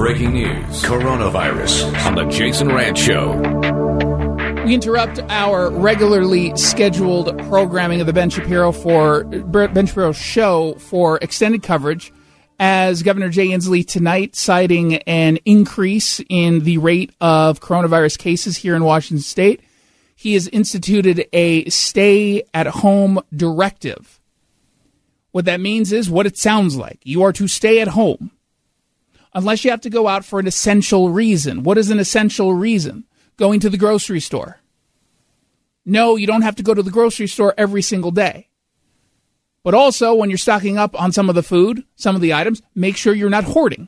breaking news. Coronavirus on the Jason Rantz Show. We interrupt our regularly scheduled programming of the Ben Shapiro Show for extended coverage as Governor Jay Inslee tonight citing an increase in the rate of coronavirus cases here in Washington State. He has instituted a stay-at-home directive. What that means is what it sounds like. You are to stay at home unless you have to go out for an essential reason. What is an essential reason? Going to the grocery store. No, you don't have to go to the grocery store every single day. But also, when you're stocking up on some of the food, some of the items, make sure you're not hoarding.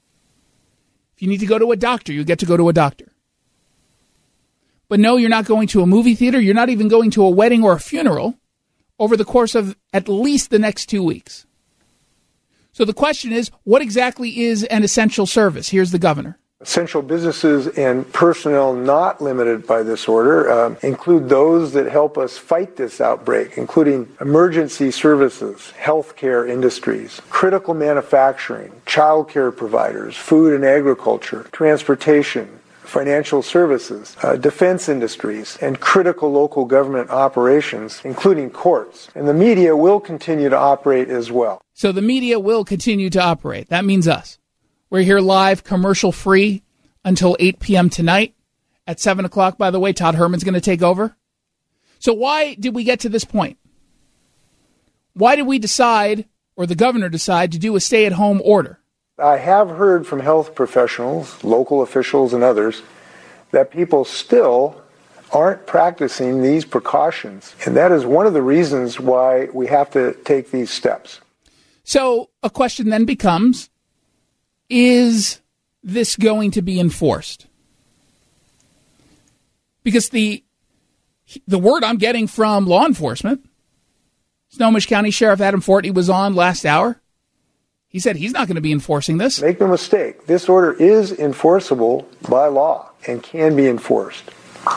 If you need to go to a doctor, you get to go to a doctor. But no, you're not going to a movie theater. You're not even going to a wedding or a funeral over the course of at least the next 2 weeks. So the question is, what exactly is an essential service? Here's the governor. Essential businesses and personnel not limited by this order include those that help us fight this outbreak, including emergency services, healthcare industries, critical manufacturing, childcare providers, food and agriculture, transportation, financial services, defense industries, and critical local government operations, including courts. And the media will continue to operate as well. So the media will continue to operate. That means us. We're here live, commercial-free, until 8 p.m. tonight. At 7 o'clock, by the way, Todd Herman's going to take over. So why did we get to this point? Why did we decide, or the governor decide, to do a stay-at-home order? I have heard from health professionals, local officials, and others that people still aren't practicing these precautions. And that is one of the reasons why we have to take these steps. So a question then becomes, is this going to be enforced? Because the word I'm getting from law enforcement, Snohomish County Sheriff Adam Fortney was on last hour. He said he's not going to be enforcing this. Make no mistake, this order is enforceable by law and can be enforced.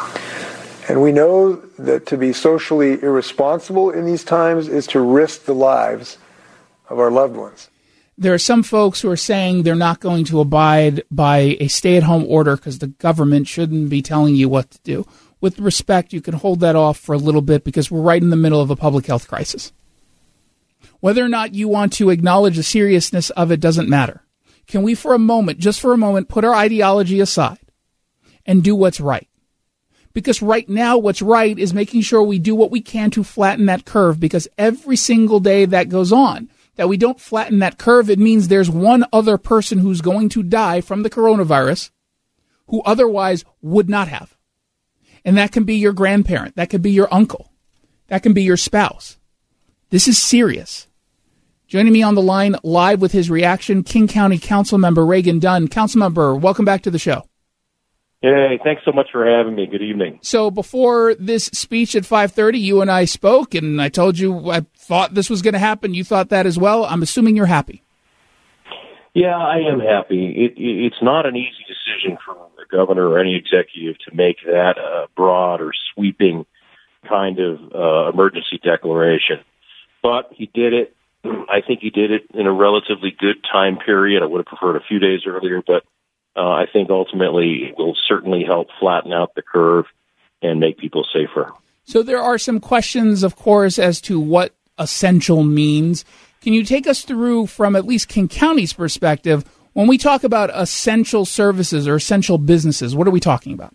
And we know that to be socially irresponsible in these times is to risk the lives of our loved ones. There are some folks who are saying they're not going to abide by a stay-at-home order because the government shouldn't be telling you what to do. With respect, you can hold that off for a little bit because we're right in the middle of a public health crisis. Whether or not you want to acknowledge the seriousness of it doesn't matter. Can we for a moment, just for a moment, put our ideology aside and do what's right? Because right now what's right is making sure we do what we can to flatten that curve, because every single day that goes on, that we don't flatten that curve, it means there's one other person who's going to die from the coronavirus who otherwise would not have. And that can be your grandparent. That could be your uncle. That can be your spouse. This is serious. Joining me on the line live with his reaction, King County Councilmember Reagan Dunn. Councilmember, welcome back to the show. Hey, thanks so much for having me. Good evening. So before this speech at 5:30, you and I spoke, and I told you I thought this was going to happen. You thought that as well. I'm assuming you're happy. Yeah, I am happy. It's not an easy decision for the governor or any executive to make that broad or sweeping kind of emergency declaration. But he did it. I think he did it in a relatively good time period. I would have preferred a few days earlier, but I think ultimately it will certainly help flatten out the curve and make people safer. So there are some questions, of course, as to what essential means. Can you take us through, from at least King County's perspective, when we talk about essential services or essential businesses, what are we talking about?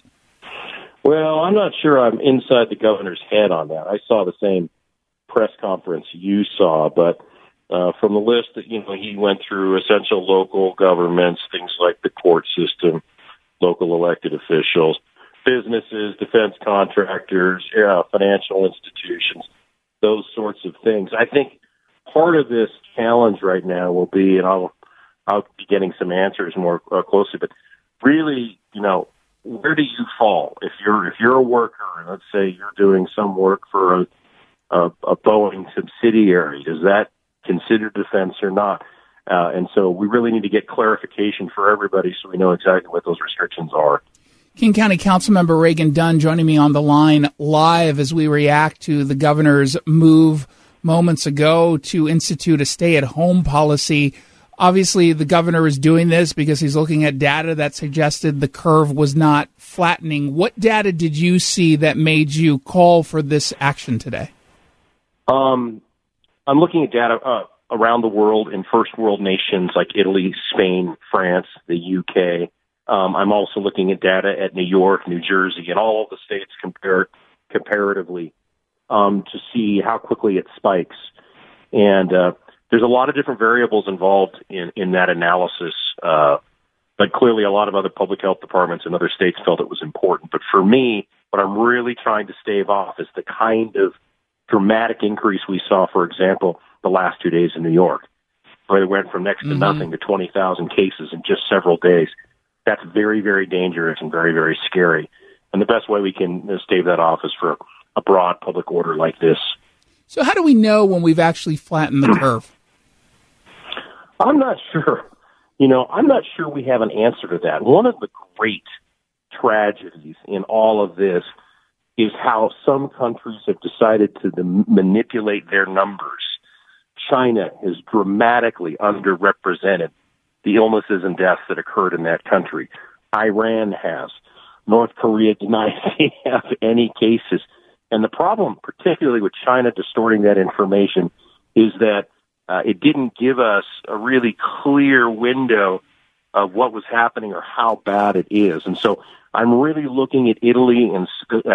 Well, I'm not sure I'm inside the governor's head on that. I saw the same press conference you saw, but from the list that, he went through, essential local governments, things like the court system, local elected officials, businesses, defense contractors, financial institutions, those sorts of things. I think part of this challenge right now will be, and I'll be getting some answers more closely, but really, where do you fall if you're a worker and let's say you're doing some work for a Boeing subsidiary? Does that consider defense or not? And so we really need to get clarification for everybody so we know exactly what those restrictions are. King County Councilmember Reagan Dunn joining me on the line live as we react to the governor's move moments ago to institute a stay-at-home policy. Obviously, the governor is doing this because he's looking at data that suggested the curve was not flattening. What data did you see that made you call for this action today? I'm looking at data around the world in first world nations like Italy, Spain, France, the UK. I'm also looking at data at New York, New Jersey, and all of the states comparatively to see how quickly it spikes. And there's a lot of different variables involved in that analysis, but clearly a lot of other public health departments in other states felt it was important. But for me, what I'm really trying to stave off is the kind of dramatic increase we saw, for example, the last 2 days in New York, where it went from next to nothing to 20,000 cases in just several days. That's very, very dangerous and very, very scary. And the best way we can stave that off is for a broad public order like this. So how do we know when we've actually flattened the curve? I'm not sure. I'm not sure we have an answer to that. One of the great tragedies in all of this is how some countries have decided to manipulate their numbers. China has dramatically underrepresented the illnesses and deaths that occurred in that country. Iran has. North Korea denies they have any cases. And the problem, particularly with China distorting that information, is that it didn't give us a really clear window of what was happening or how bad it is. And so I'm really looking at Italy and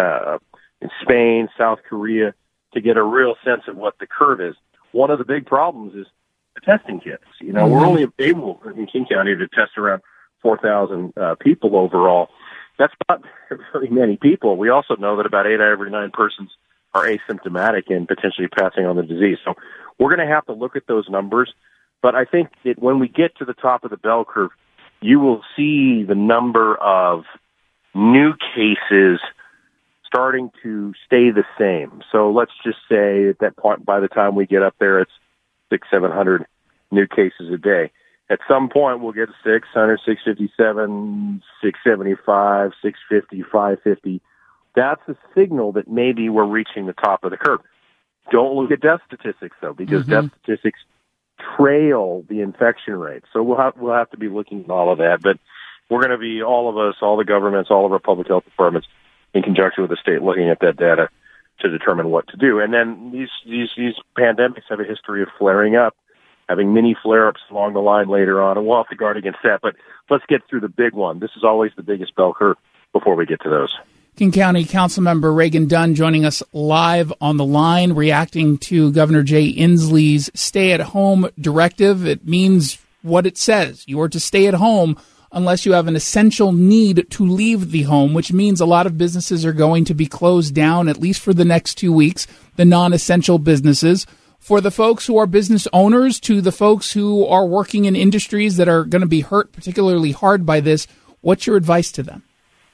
Spain, South Korea, to get a real sense of what the curve is. One of the big problems is the testing kits. We're only able in King County to test around 4,000 people overall. That's not very many people. We also know that about 8 out of every 9 persons are asymptomatic and potentially passing on the disease. So we're going to have to look at those numbers. But I think that when we get to the top of the bell curve, you will see the number of new cases starting to stay the same. So let's just say at that point, by the time we get up there, it's 600-700 new cases a day. At some point, we'll get to 600, 657, 675, 650, 550. That's a signal that maybe we're reaching the top of the curve. Don't look at death statistics, though, because death statistics trail the infection rate. So we'll have to be looking at all of that. But we're going to be, all of us, all the governments, all of our public health departments, in conjunction with the state, looking at that data to determine what to do. And then these pandemics have a history of flaring up, having mini flare-ups along the line later on, and we'll have to guard against that. But let's get through the big one. This is always the biggest bell curve before we get to those. King County Councilmember Reagan Dunn joining us live on the line, reacting to Governor Jay Inslee's stay-at-home directive. It means what it says. You are to stay at home unless you have an essential need to leave the home, which means a lot of businesses are going to be closed down, at least for the next 2 weeks, the non-essential businesses. For the folks who are business owners to the folks who are working in industries that are going to be hurt particularly hard by this, what's your advice to them?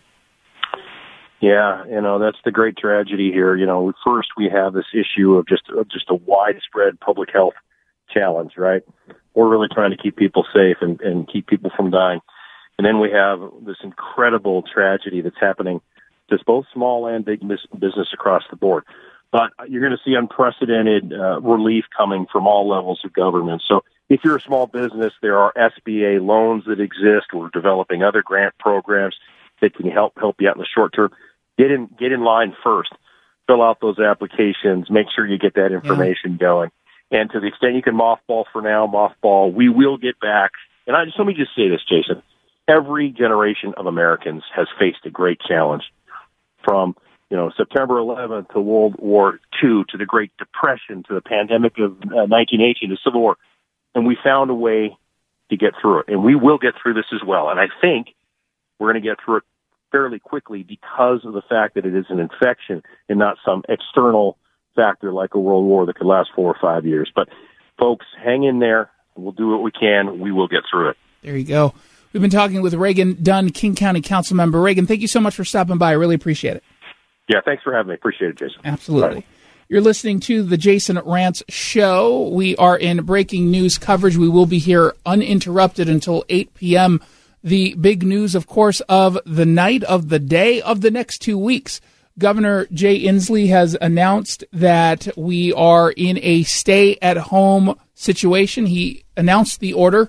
Yeah, that's the great tragedy here. First we have this issue of just a widespread public health challenge, right? We're really trying to keep people safe and keep people from dying. And then we have this incredible tragedy that's happening to both small and big business across the board. But you're going to see unprecedented relief coming from all levels of government. So if you're a small business, there are SBA loans that exist. We're developing other grant programs that can help you out in the short term. Get in line first. Fill out those applications. Make sure you get that information going. And to the extent you can mothball for now, we will get back. And let me just say this, Jason. Every generation of Americans has faced a great challenge, from September 11th to World War II to the Great Depression to the pandemic of 1918 to Civil War, and we found a way to get through it, and we will get through this as well. And I think we're going to get through it fairly quickly because of the fact that it is an infection and not some external factor like a world war that could last 4 or 5 years. But folks, hang in there. We'll do what we can. We will get through it. There you go. We've been talking with Reagan Dunn, King County Councilmember. Reagan, thank you so much for stopping by. I really appreciate it. Yeah, thanks for having me. Appreciate it, Jason. Absolutely. Bye. You're listening to the Jason Rantz Show. We are in breaking news coverage. We will be here uninterrupted until 8 p.m. The big news, of course, of the night, of the day, of the next 2 weeks. Governor Jay Inslee has announced that we are in a stay-at-home situation. He announced the order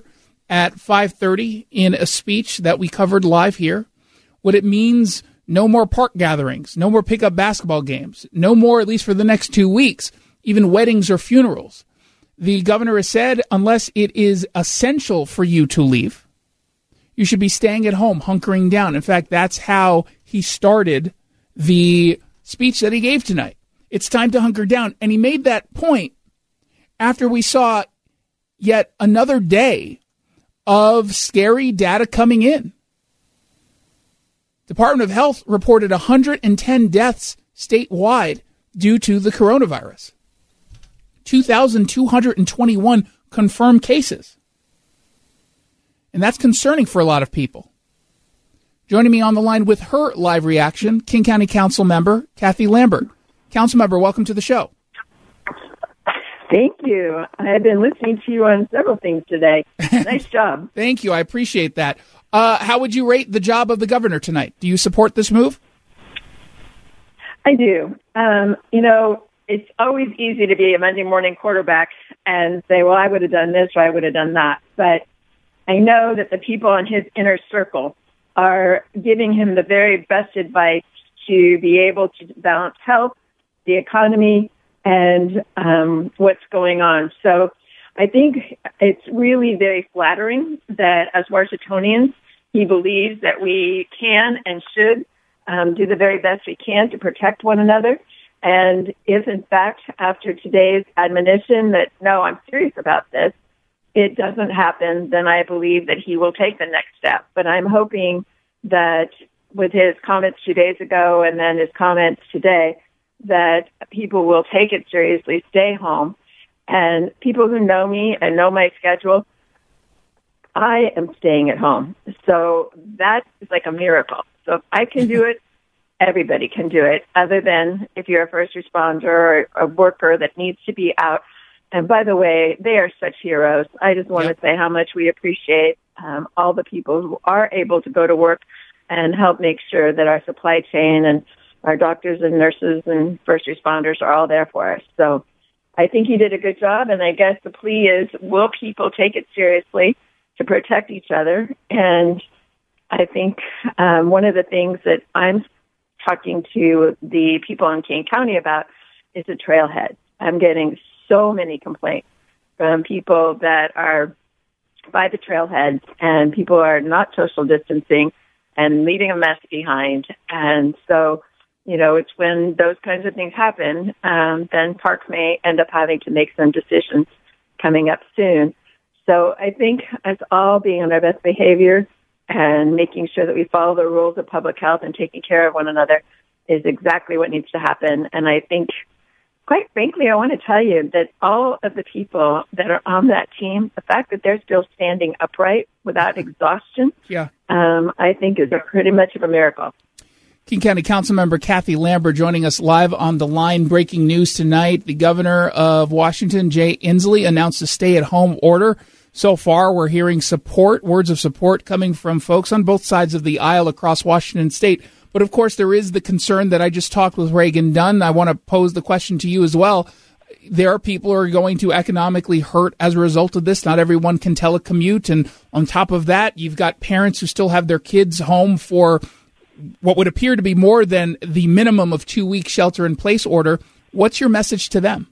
at 5:30 in a speech that we covered live here what it means. No more park gatherings, no more pickup basketball games, no more, at least for the next 2 weeks, even weddings or funerals. The governor has said, unless it is essential for you to leave, you should be staying at home, hunkering down. In fact, that's how he started the speech that he gave tonight. It's time to hunker down. And he made that point after we saw yet another day of scary data coming in. Department of Health reported 110 deaths statewide due to the coronavirus. 2,221 confirmed cases. And that's concerning for a lot of people. Joining me on the line with her live reaction, King County Council member Kathy Lambert. Council member, welcome to the show. Thank you. I have been listening to you on several things today. Nice job. Thank you. I appreciate that. How would you rate the job of the governor tonight? Do you support this move? I do. It's always easy to be a Monday morning quarterback and say, well, I would have done this or I would have done that. But I know that the people in his inner circle are giving him the very best advice to be able to balance health, the economy, and what's going on. So I think it's really very flattering that as Washingtonians, he believes that we can and should do the very best we can to protect one another. And if, in fact, after today's admonition that, no, I'm serious about this, it doesn't happen, then I believe that he will take the next step. But I'm hoping that with his comments 2 days ago and then his comments today, that people will take it seriously, stay home. And people who know me and know my schedule, I am staying at home. So that is like a miracle. So if I can do it, everybody can do it, other than if you're a first responder or a worker that needs to be out. And by the way, they are such heroes. I just want to say how much we appreciate all the people who are able to go to work and help make sure that our supply chain and our doctors and nurses and first responders are all there for us. So I think he did a good job. And I guess the plea is, will people take it seriously to protect each other? And I think one of the things that I'm talking to the people in King County about is the trailhead. I'm getting so many complaints from people that are by the trailheads, and people are not social distancing and leaving a mess behind. And so, it's when those kinds of things happen, then parks may end up having to make some decisions coming up soon. So I think us all being on our best behavior and making sure that we follow the rules of public health and taking care of one another is exactly what needs to happen. And I think, quite frankly, I want to tell you that all of the people that are on that team, the fact that they're still standing upright without exhaustion, I think is pretty much of a miracle. King County Councilmember Kathy Lambert joining us live on the line. Breaking news tonight. The governor of Washington, Jay Inslee, announced a stay-at-home order. So far, we're hearing words of support coming from folks on both sides of the aisle across Washington state. But, of course, there is the concern that I just talked with Reagan Dunn. I want to pose the question to you as well. There are people who are going to economically hurt as a result of this. Not everyone can telecommute. And on top of that, you've got parents who still have their kids home for what would appear to be more than the minimum of 2-week shelter-in-place order. What's your message to them?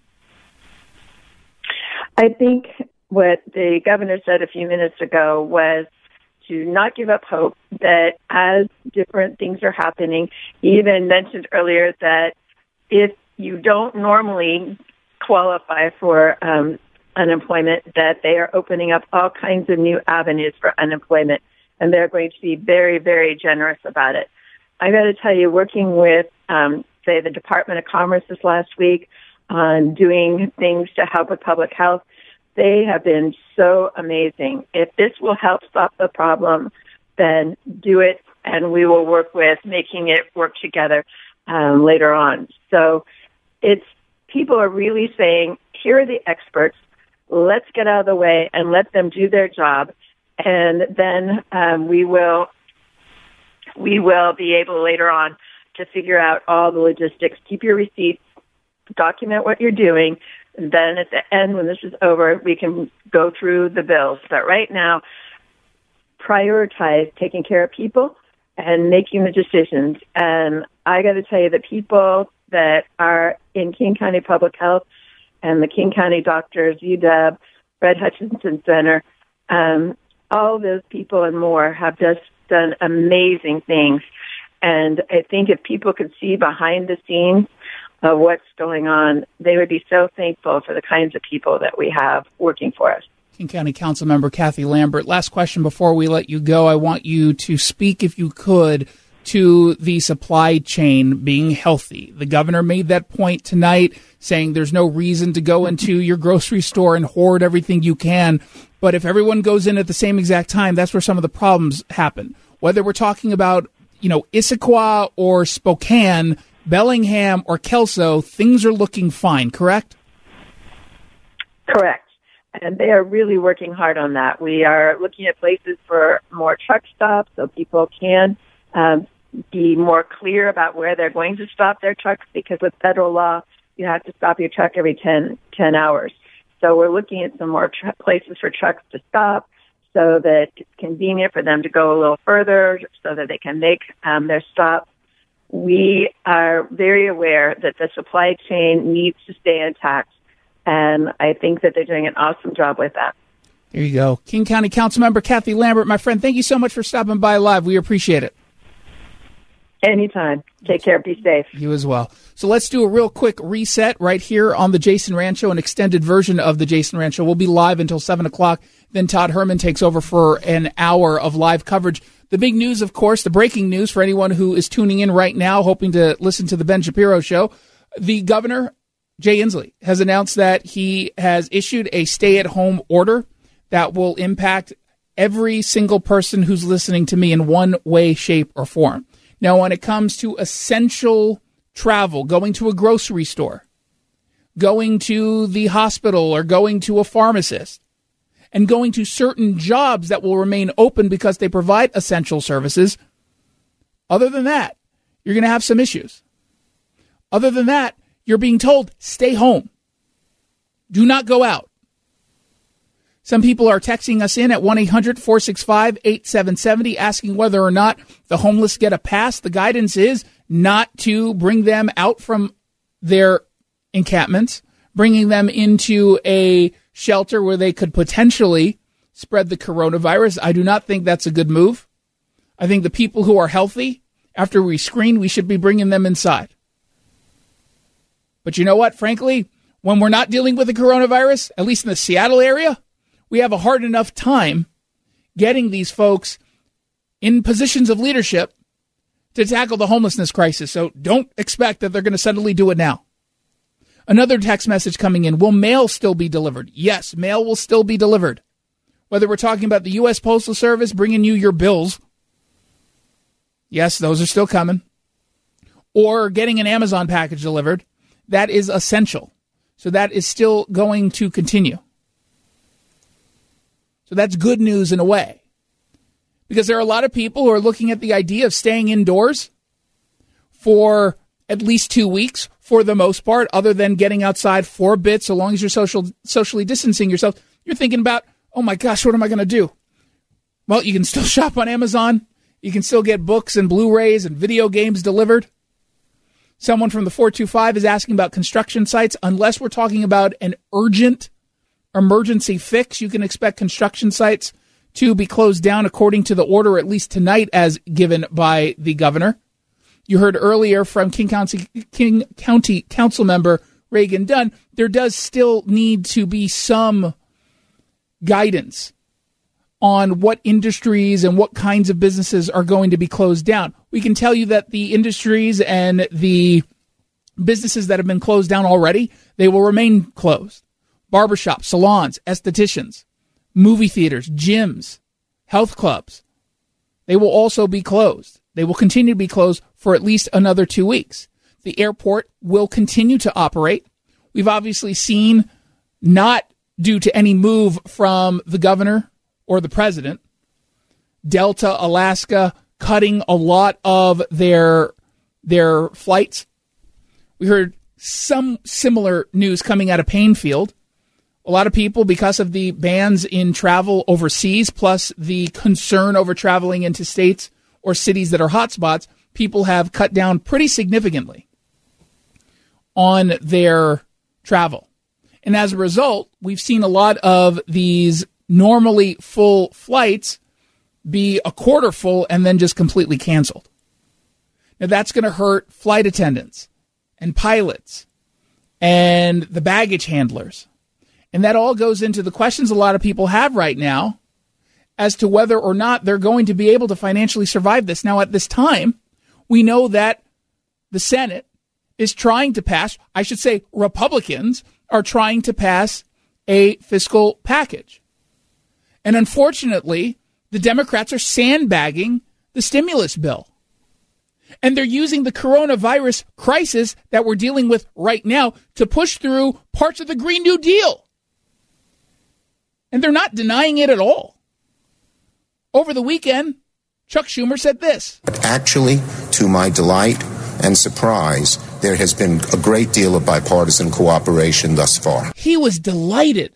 I think what the governor said a few minutes ago was to not give up hope, that as different things are happening, he even mentioned earlier that if you don't normally qualify for unemployment, that they are opening up all kinds of new avenues for unemployment, and they're going to be very, very generous about it. I got to tell you, working with, say, the Department of Commerce this last week on doing things to help with public health, they have been so amazing. If this will help stop the problem, then do it, and we will work with making it work together later on. So people are really saying, here are the experts. Let's get out of the way and let them do their job, and then we will be able later on to figure out all the logistics. Keep your receipts, document what you're doing. And then at the end, when this is over, we can go through the bills. But right now, prioritize taking care of people and making the decisions. And I got to tell you, the people that are in King County Public Health and the King County doctors, UW, Fred Hutchinson Center, all those people and more have just done amazing things. And I think if people could see behind the scenes of what's going on, they would be so thankful for the kinds of people that we have working for us. King County Council Member Kathy Lambert, last question before we let you go. I want you to speak, if you could, to the supply chain being healthy. The governor made that point tonight, saying there's no reason to go into your grocery store and hoard everything you can. But if everyone goes in at the same exact time, that's where some of the problems happen. Whether we're talking about, Issaquah or Spokane, Bellingham or Kelso, things are looking fine, correct? Correct. And they are really working hard on that. We are looking at places for more truck stops so people can be more clear about where they're going to stop their trucks, because with federal law, you have to stop your truck every 10 hours. So we're looking at some more places for trucks to stop so that it's convenient for them to go a little further so that they can make their stop. We are very aware that the supply chain needs to stay intact, and I think that they're doing an awesome job with that. There you go. King County Councilmember Kathy Lambert, my friend, thank you so much for stopping by live. We appreciate it. Anytime. Take care. Be safe. You as well. So let's do a real quick reset right here on the Jason Rand Show, an extended version of the Jason Rand Show. We'll be live until 7 o'clock. Then Todd Herman takes over for an hour of live coverage. The big news, of course, the breaking news for anyone who is tuning in right now, hoping to listen to the Ben Shapiro Show. The governor, Jay Inslee, has announced that he has issued a stay-at-home order that will impact every single person who's listening to me in one way, shape, or form. Now, when it comes to essential travel, going to a grocery store, going to the hospital or going to a pharmacist, and going to certain jobs that will remain open because they provide essential services, other than that, you're going to have some issues. Other than that, you're being told, stay home. Do not go out. Some people are texting us in at 1-800-465-8770 asking whether or not the homeless get a pass. The guidance is not to bring them out from their encampments, bringing them into a shelter where they could potentially spread the coronavirus. I do not think that's a good move. I think the people who are healthy, after we screen, we should be bringing them inside. But you know what? Frankly, when we're not dealing with the coronavirus, at least in the Seattle area, we have a hard enough time getting these folks in positions of leadership to tackle the homelessness crisis. So don't expect that they're going to suddenly do it now. Another text message coming in. Will mail still be delivered? Yes, mail will still be delivered. Whether we're talking about the U.S. Postal Service bringing you your bills. Yes, those are still coming. Or getting an Amazon package delivered. That is essential. So that is still going to continue. So that's good news in a way. Because there are a lot of people who are looking at the idea of staying indoors for at least 2 weeks, for the most part, other than getting outside for a bit, so long as you're socially distancing yourself. You're thinking about, oh my gosh, what am I going to do? Well, you can still shop on Amazon. You can still get books and Blu-rays and video games delivered. Someone from the 425 is asking about construction sites. Unless we're talking about an urgent emergency fix, you can expect construction sites to be closed down according to the order, at least tonight, as given by the governor. You heard earlier from King County Council Member Reagan Dunn, there does still need to be some guidance on what industries and what kinds of businesses are going to be closed down. We can tell you that the industries and the businesses that have been closed down already, they will remain closed. Barbershops, salons, estheticians, movie theaters, gyms, health clubs, they will also be closed. They will continue to be closed for at least another 2 weeks. The airport will continue to operate. We've obviously seen, not due to any move from the governor or the president, Delta, Alaska, cutting a lot of their flights. We heard some similar news coming out of Painfield. A lot of people, because of the bans in travel overseas, plus the concern over traveling into states or cities that are hotspots, people have cut down pretty significantly on their travel. And as a result, we've seen a lot of these normally full flights be a quarter full and then just completely canceled. Now, that's going to hurt flight attendants and pilots and the baggage handlers. And that all goes into the questions a lot of people have right now as to whether or not they're going to be able to financially survive this. Now, at this time, we know that the Senate is trying to pass, I should say Republicans are trying to pass a fiscal package. And unfortunately, the Democrats are sandbagging the stimulus bill. And they're using the coronavirus crisis that we're dealing with right now to push through parts of the Green New Deal. And they're not denying it at all. Over the weekend, Chuck Schumer said this. But actually, to my delight and surprise, there has been a great deal of bipartisan cooperation thus far. He was delighted.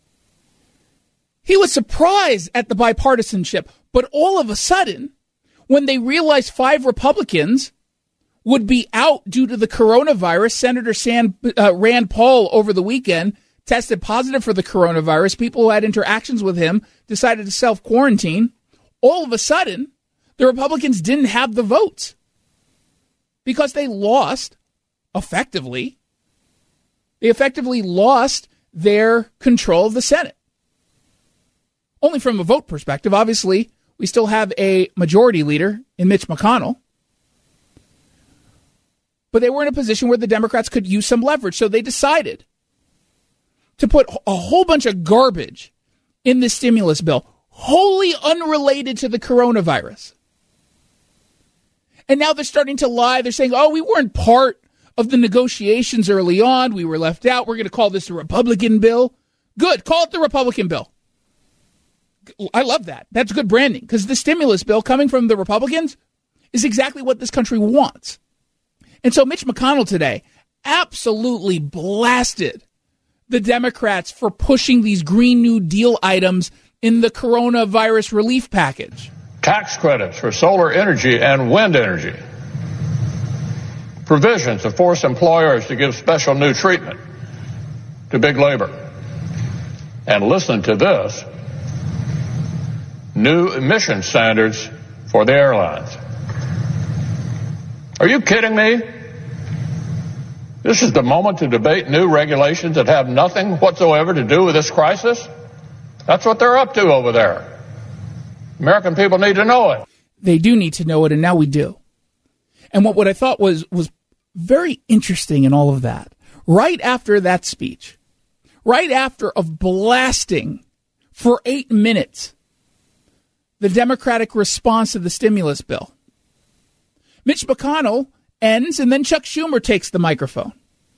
He was surprised at the bipartisanship. But all of a sudden, when they realized 5 Republicans would be out due to the coronavirus, Senator Rand Paul over the weekend tested positive for the coronavirus. People who had interactions with him decided to self-quarantine. All of a sudden, the Republicans didn't have the votes because they lost effectively. They effectively lost their control of the Senate. Only from a vote perspective. Obviously, we still have a majority leader in Mitch McConnell. But they were in a position where the Democrats could use some leverage. So they decided to put a whole bunch of garbage in this stimulus bill, wholly unrelated to the coronavirus. And now they're starting to lie. They're saying, oh, we weren't part of the negotiations early on. We were left out. We're going to call this the Republican bill. Good. Call it the Republican bill. I love that. That's good branding because the stimulus bill coming from the Republicans is exactly what this country wants. And so Mitch McConnell today absolutely blasted the Democrats for pushing these Green New Deal items in the coronavirus relief package. Tax credits for solar energy and wind energy. Provisions to force employers to give special new treatment to big labor. And listen to this. New emission standards for the airlines. Are you kidding me? This is the moment to debate new regulations that have nothing whatsoever to do with this crisis? That's what they're up to over there. American people need to know it. They do need to know it, and now we do. And what I thought was very interesting in all of that, right after that speech, right after of blasting for 8 minutes the Democratic response to the stimulus bill, Mitch McConnell ends, and then Chuck Schumer takes the microphone.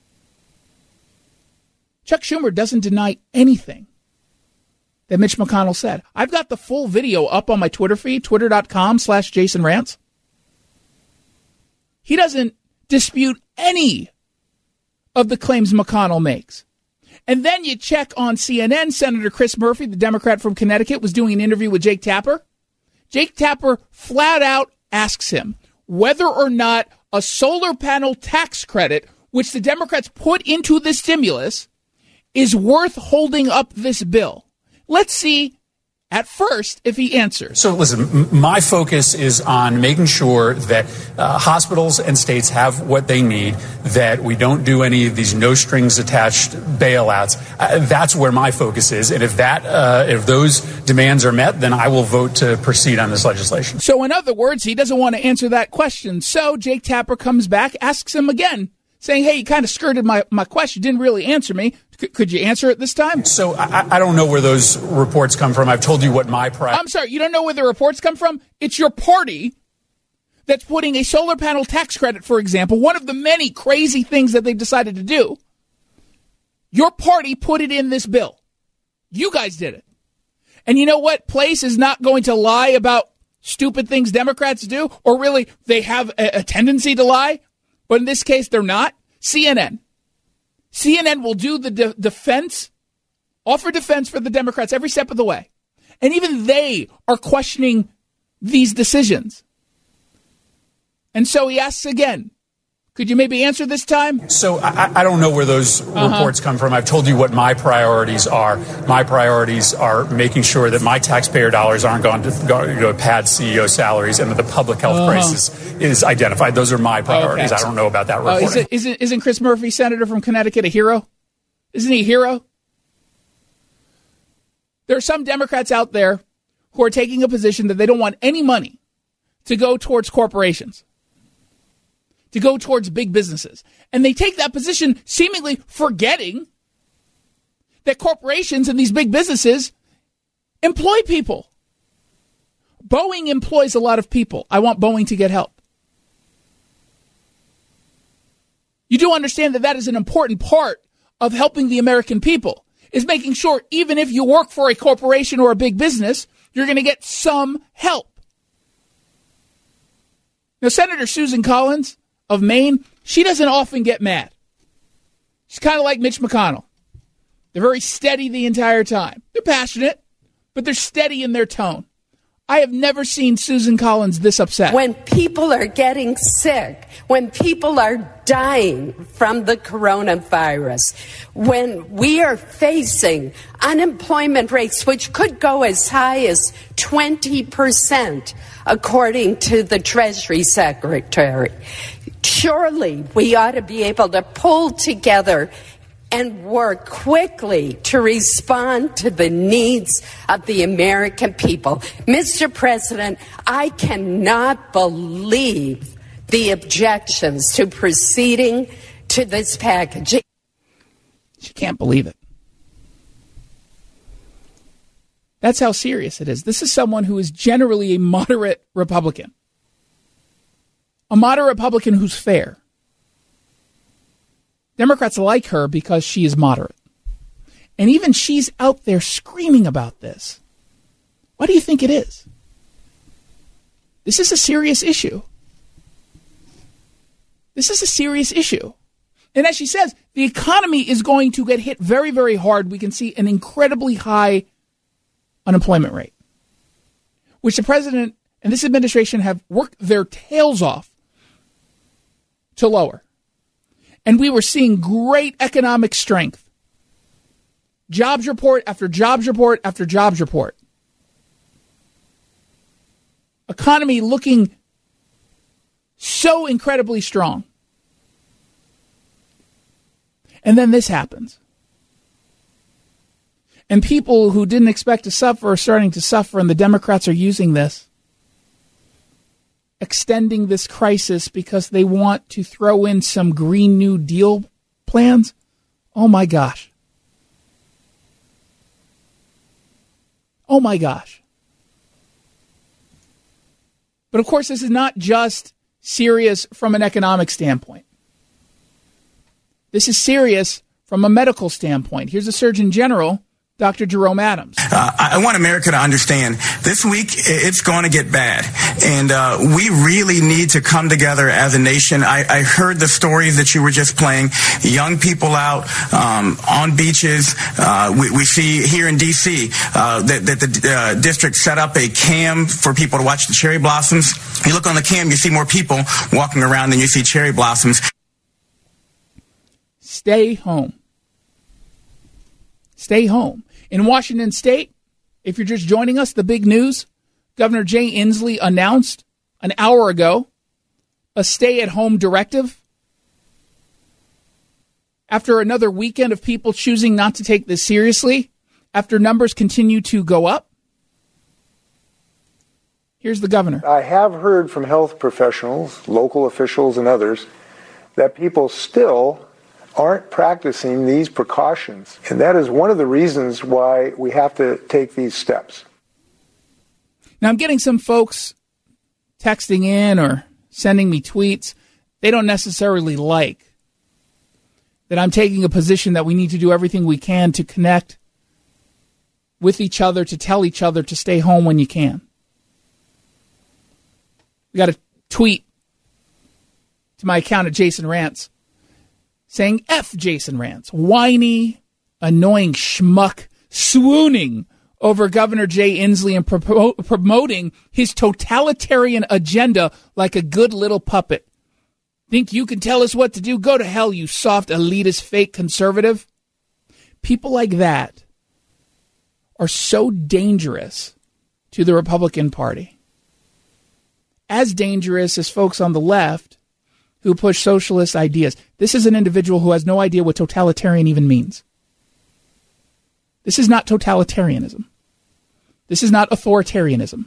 Chuck Schumer doesn't deny anything that Mitch McConnell said. I've got the full video up on my Twitter feed, twitter.com/JasonRants. He doesn't dispute any of the claims McConnell makes. And then you check on CNN, Senator Chris Murphy, the Democrat from Connecticut, was doing an interview with Jake Tapper. Jake Tapper flat out asks him whether or not a solar panel tax credit, which the Democrats put into the stimulus, is worth holding up this bill. Let's see, at first, if he answers. So listen, my focus is on making sure that hospitals and states have what they need, that we don't do any of these no strings attached bailouts. That's where my focus is. And if those demands are met, then I will vote to proceed on this legislation. So in other words, he doesn't want to answer that question. So Jake Tapper comes back, asks him again, saying, hey, you kind of skirted my question, didn't really answer me. Could you answer it this time? So I don't know where those reports come from. I've told you what my I'm sorry, you don't know where the reports come from? It's your party that's putting a solar panel tax credit, for example, one of the many crazy things that they've decided to do. Your party put it in this bill. You guys did it. And you know what? Place is not going to lie about stupid things Democrats do, or really they have a tendency to lie. But in this case, they're not. CNN will do the defense offer defense for the Democrats every step of the way. And even they are questioning these decisions. And so he asks again, could you maybe answer this time? So I don't know where those reports come from. I've told you what my priorities are. My priorities are making sure that my taxpayer dollars aren't going to pad CEO salaries and that the public health crisis is identified. Those are my priorities. Okay. I don't know about that reporting. Isn't Chris Murphy, senator from Connecticut, a hero? Isn't he a hero? There are some Democrats out there who are taking a position that they don't want any money to go towards corporations, to go towards big businesses. And they take that position seemingly forgetting that corporations and these big businesses employ people. Boeing employs a lot of people. I want Boeing to get help. You do understand that that is an important part of helping the American people, is making sure even if you work for a corporation or a big business, you're going to get some help. Now, Senator Susan Collins of Maine, she doesn't often get mad. She's kind of like Mitch McConnell. They're very steady the entire time. They're passionate, but they're steady in their tone. I have never seen Susan Collins this upset. When people are getting sick, when people are dying from the coronavirus, when we are facing unemployment rates which could go as high as 20%, according to the Treasury Secretary, surely we ought to be able to pull together and work quickly to respond to the needs of the American people. Mr. President, I cannot believe the objections to proceeding to this package. She can't believe it. That's how serious it is. This is someone who is generally a moderate Republican. A moderate Republican who's fair. Democrats like her because she is moderate. And even she's out there screaming about this. Why do you think it is? This is a serious issue. This is a serious issue. And as she says, the economy is going to get hit very, very hard. We can see an incredibly high unemployment rate, which the president and this administration have worked their tails off to lower. And we were seeing great economic strength. Jobs report after jobs report after jobs report. Economy looking so incredibly strong. And then this happens. And people who didn't expect to suffer are starting to suffer, and the Democrats are using this, extending this crisis because they want to throw in some Green New Deal plans. Oh my gosh. Oh my gosh. But of course, this is not just serious from an economic standpoint. This is serious from a medical standpoint. Here's the Surgeon General, Dr. Jerome Adams. I want America to understand this week it's going to get bad, and we really need to come together as a nation. I heard the stories that you were just playing, young people out on beaches. We see here in D.C. that the district set up a cam for people to watch the cherry blossoms. You look on the cam, you see more people walking around than you see cherry blossoms. Stay home. Stay home. In Washington State, if you're just joining us, the big news, Governor Jay Inslee announced an hour ago a stay-at-home directive after another weekend of people choosing not to take this seriously, after numbers continue to go up. Here's the governor. I have heard from health professionals, local officials, and others that people still aren't practicing these precautions. And that is one of the reasons why we have to take these steps. Now, I'm getting some folks texting in or sending me tweets. They don't necessarily like that I'm taking a position that we need to do everything we can to connect with each other, to tell each other to stay home when you can. We got a tweet to my account at Jason Rants saying, F Jason Rants, whiny, annoying schmuck, swooning over Governor Jay Inslee and promoting his totalitarian agenda like a good little puppet. Think you can tell us what to do? Go to hell, you soft, elitist, fake conservative. People like that are so dangerous to the Republican Party. As dangerous as folks on the left who push socialist ideas. This is an individual who has no idea what totalitarian even means. This is not totalitarianism. This is not authoritarianism.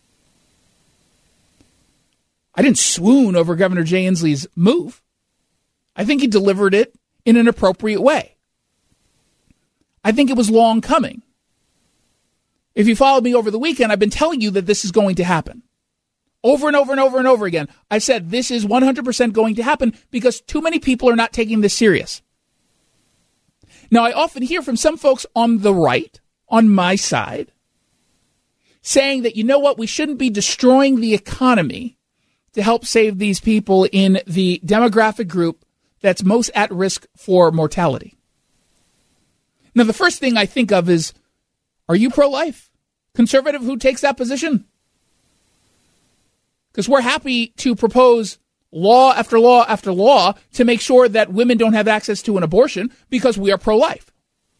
I didn't swoon over Governor Jay Inslee's move. I think he delivered it in an appropriate way. I think it was long coming. If you followed me over the weekend, I've been telling you that this is going to happen. Over and over and over and over again. I said this is 100% going to happen because too many people are not taking this serious. Now, I often hear from some folks on the right, on my side, saying that, you know what, we shouldn't be destroying the economy to help save these people in the demographic group that's most at risk for mortality. Now, the first thing I think of is, are you pro-life? Conservative who takes that position? Because we're happy to propose law after law after law to make sure that women don't have access to an abortion because we are pro-life.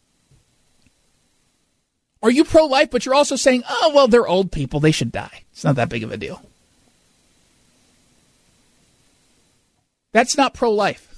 Are you pro-life, but you're also saying, oh, well, they're old people, they should die. It's not that big of a deal. That's not pro-life.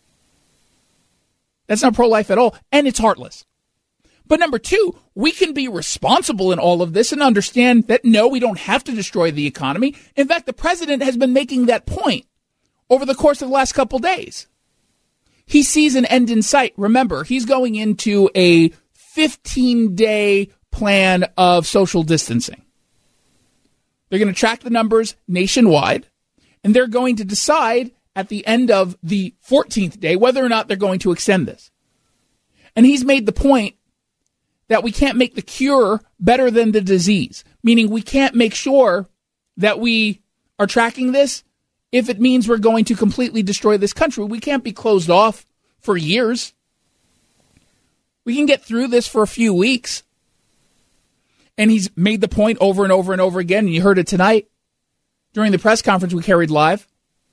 That's not pro-life at all, and it's heartless. But number two, we can be responsible in all of this and understand that, no, we don't have to destroy the economy. In fact, the president has been making that point over the course of the last couple days. He sees an end in sight. Remember, he's going into a 15-day plan of social distancing. They're going to track the numbers nationwide, and they're going to decide at the end of the 14th day whether or not they're going to extend this. And he's made the point that we can't make the cure better than the disease, meaning we can't make sure that we are tracking this if it means we're going to completely destroy this country. We can't be closed off for years. We can get through this for a few weeks. And he's made the point over and over and over again, and you heard it tonight during the press conference we carried live.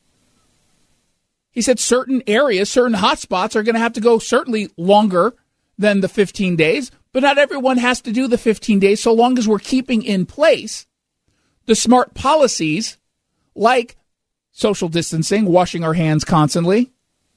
He said certain areas, certain hotspots are going to have to go certainly longer than the 15 days, but not everyone has to do the 15 days so long as we're keeping in place the smart policies like social distancing, washing our hands constantly,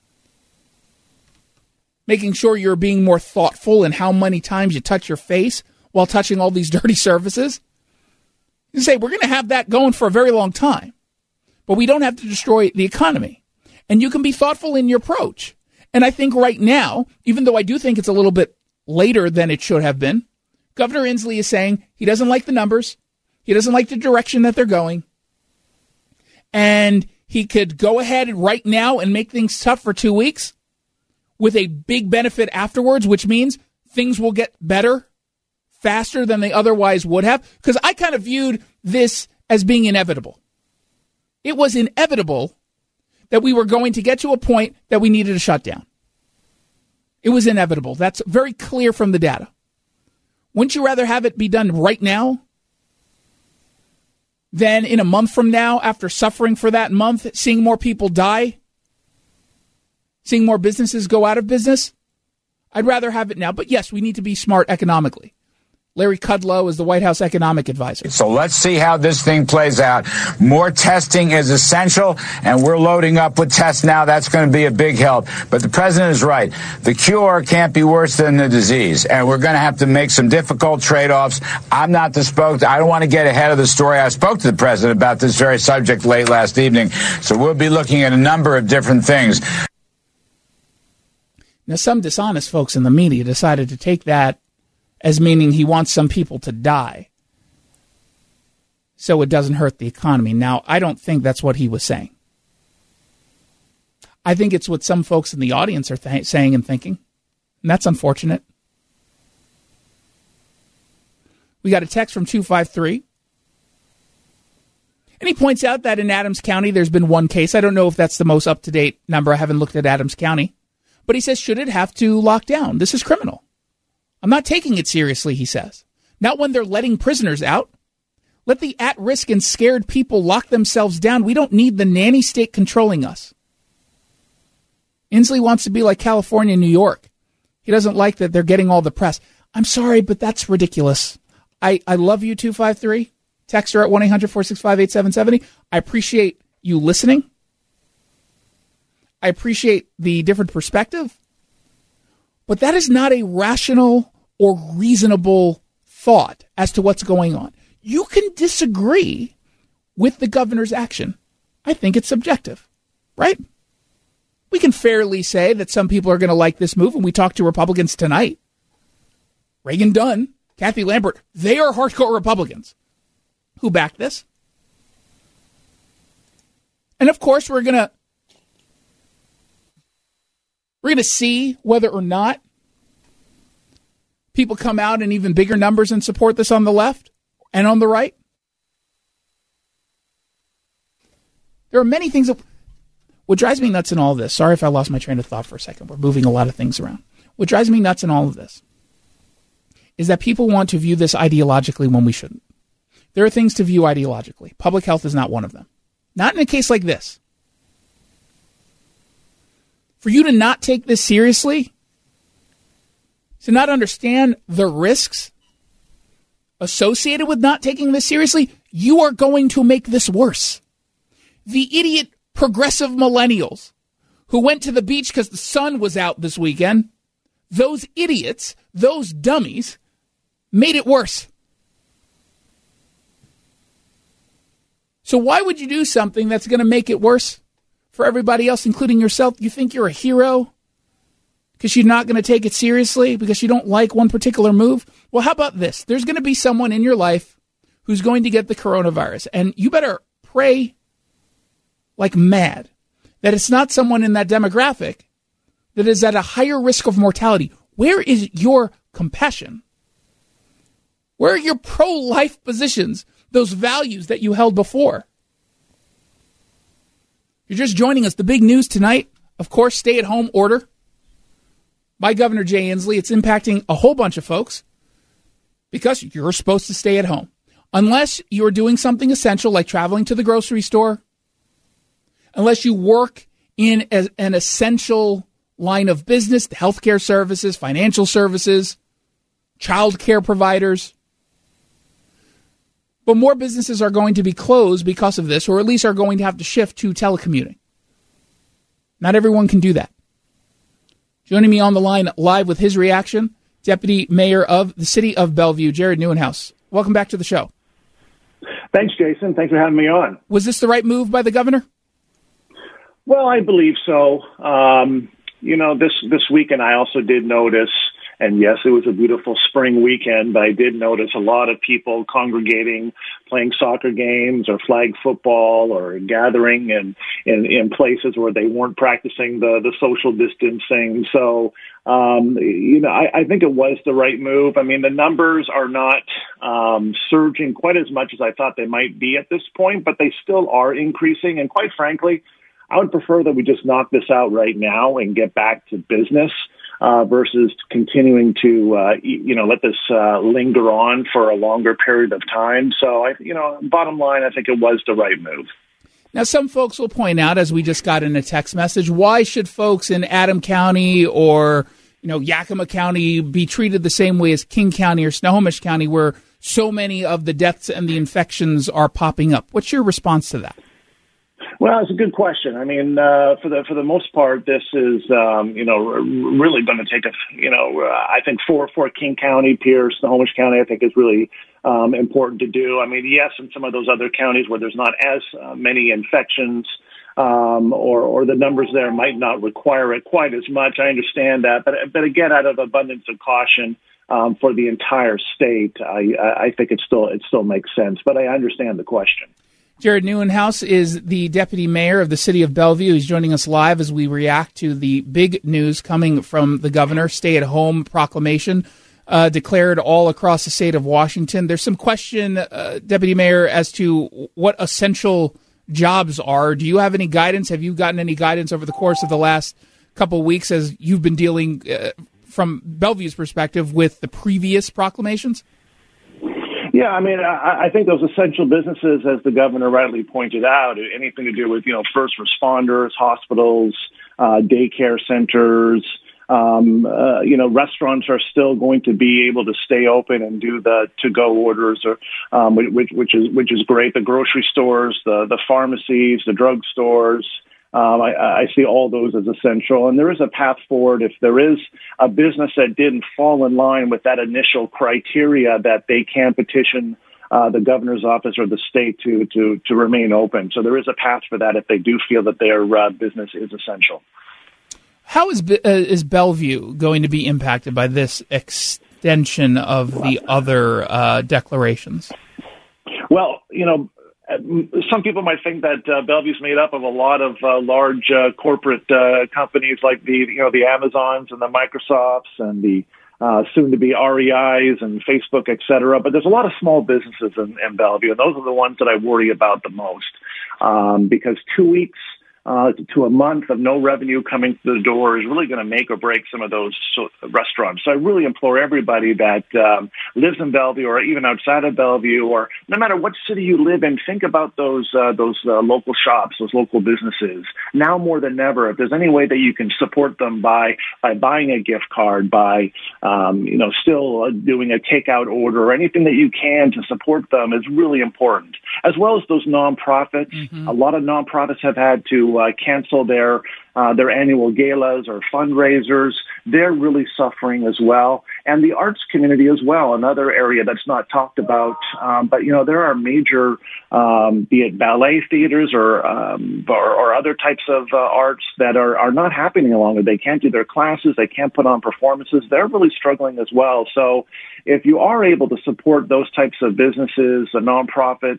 making sure you're being more thoughtful in how many times you touch your face while touching all these dirty surfaces. You say, we're going to have that going for a very long time, but we don't have to destroy the economy. And you can be thoughtful in your approach. And I think right now, even though I do think it's a little bit later than it should have been, Governor Inslee is saying he doesn't like the numbers. He doesn't like the direction that they're going. And he could go ahead right now and make things tough for 2 weeks with a big benefit afterwards, which means things will get better faster than they otherwise would have. Because I kind of viewed this as being inevitable. It was inevitable that we were going to get to a point that we needed a shutdown. It was inevitable. That's very clear from the data. Wouldn't you rather have it be done right now than in a month from now, after suffering for that month, seeing more people die, seeing more businesses go out of business? I'd rather have it now. But yes, we need to be smart economically. Larry Kudlow is the White House economic advisor. So let's see how this thing plays out. More testing is essential, and we're loading up with tests now. That's going to be a big help. But the president is right. The cure can't be worse than the disease, and we're going to have to make some difficult trade-offs. I'm not the spokesman. I don't want to get ahead of the story. I spoke to the president about this very subject late last evening, so we'll be looking at a number of different things. Now, some dishonest folks in the media decided to take that as meaning he wants some people to die so it doesn't hurt the economy. Now, I don't think that's what he was saying. I think it's what some folks in the audience are saying and thinking, and that's unfortunate. We got a text from 253, and he points out that in Adams County there's been one case. I don't know if that's the most up-to-date number. I haven't looked at Adams County. But he says, should it have to lock down? This is criminal. I'm not taking it seriously, he says. Not when they're letting prisoners out. Let the at-risk and scared people lock themselves down. We don't need the nanny state controlling us. Inslee wants to be like California and New York. He doesn't like that they're getting all the press. I'm sorry, but that's ridiculous. I love you, 253. Text her at 1-800-465-8770. I appreciate you listening. I appreciate the different perspective. But that is not a rational or reasonable thought as to what's going on. You can disagree with the governor's action. I think it's subjective, right? We can fairly say that some people are going to like this move, and we talked to Republicans tonight. Reagan Dunn, Kathy Lambert, they are hardcore Republicans who back this. And of course, we're going to see whether or not people come out in even bigger numbers and support this on the left and on the right. There are many things that... What drives me nuts in all of this, sorry if I lost my train of thought for a second. We're moving a lot of things around. What drives me nuts in all of this is that people want to view this ideologically when we shouldn't. There are things to view ideologically. Public health is not one of them. Not in a case like this. For you to not take this seriously, to not understand the risks associated with not taking this seriously, you are going to make this worse. The idiot progressive millennials who went to the beach because the sun was out this weekend, those idiots, those dummies, made it worse. So why would you do something that's going to make it worse for everybody else, including yourself? You think you're a hero because you're not going to take it seriously because you don't like one particular move? Well, how about this? There's going to be someone in your life who's going to get the coronavirus, and you better pray like mad that it's not someone in that demographic that is at a higher risk of mortality. Where is your compassion? Where are your pro-life positions, those values that you held before? You're just joining us. The big news tonight, of course, stay-at-home order by Governor Jay Inslee. It's impacting a whole bunch of folks because you're supposed to stay at home. Unless you're doing something essential like traveling to the grocery store, unless you work in an essential line of business, healthcare services, financial services, child care providers. But more businesses are going to be closed because of this, or at least are going to have to shift to telecommuting. Not everyone can do that. Joining me on the line live with his reaction, Deputy Mayor of the City of Bellevue, Jared Neuenhuis. Welcome back to the show. Thanks, Jason. Thanks for having me on. Was this the right move by the governor? Well, I believe so. This weekend I also did notice, and yes, it was a beautiful spring weekend, but I did notice a lot of people congregating, playing soccer games or flag football or gathering in places where they weren't practicing the social distancing. So, I think it was the right move. I mean, the numbers are not surging quite as much as I thought they might be at this point, but they still are increasing. And quite frankly, I would prefer that we just knock this out right now and get back to business versus continuing to, let this linger on for a longer period of time. So, bottom line, I think it was the right move. Now, some folks will point out, as we just got in a text message, why should folks in Adam County or, Yakima County be treated the same way as King County or Snohomish County, where so many of the deaths and the infections are popping up? What's your response to that? Well, it's a good question. I mean, for the most part, this is really going to take I think for King County, Pierce, Snohomish County, I think is really important to do. I mean, yes, in some of those other counties where there's not as many infections or the numbers there might not require it quite as much. I understand that, but again, out of abundance of caution for the entire state, I think it still makes sense. But I understand the question. Jared Neuenhuis is the deputy mayor of the city of Bellevue. He's joining us live as we react to the big news coming from the governor, stay-at-home proclamation declared all across the state of Washington. There's some question, Deputy Mayor, as to what essential jobs are. Do you have any guidance? Have you gotten any guidance over the course of the last couple of weeks as you've been dealing from Bellevue's perspective with the previous proclamations? Yeah, I mean, I think those essential businesses, as the governor rightly pointed out, anything to do with, first responders, hospitals, daycare centers, restaurants are still going to be able to stay open and do the to-go orders, which is great. The grocery stores, the pharmacies, the drugstores. I see all those as essential, and there is a path forward. If there is a business that didn't fall in line with that initial criteria, that they can petition the governor's office or the state to remain open. So there is a path for that if they do feel that their business is essential. How is Bellevue going to be impacted by this extension of the other declarations? Well, some people might think that Bellevue's made up of a lot of large corporate companies like the Amazons and the Microsofts and the soon-to-be REIs and Facebook, et cetera. But there's a lot of small businesses in Bellevue, and those are the ones that I worry about the most because 2 weeks to a month of no revenue coming through the door is really going to make or break some of those restaurants. So I really implore everybody that lives in Bellevue or even outside of Bellevue, or no matter what city you live in, think about those local shops, those local businesses. Now more than ever, if there's any way that you can support them by buying a gift card, by still doing a takeout order, or anything that you can to support them is really important. As well as those nonprofits. Mm-hmm. A lot of nonprofits have had to cancel their annual galas or fundraisers. They're really suffering as well. And the arts community as well, another area that's not talked about. But there are major, be it ballet theaters or other types of arts that are not happening any longer. They can't do their classes. They can't put on performances. They're really struggling as well. So if you are able to support those types of businesses, the nonprofits,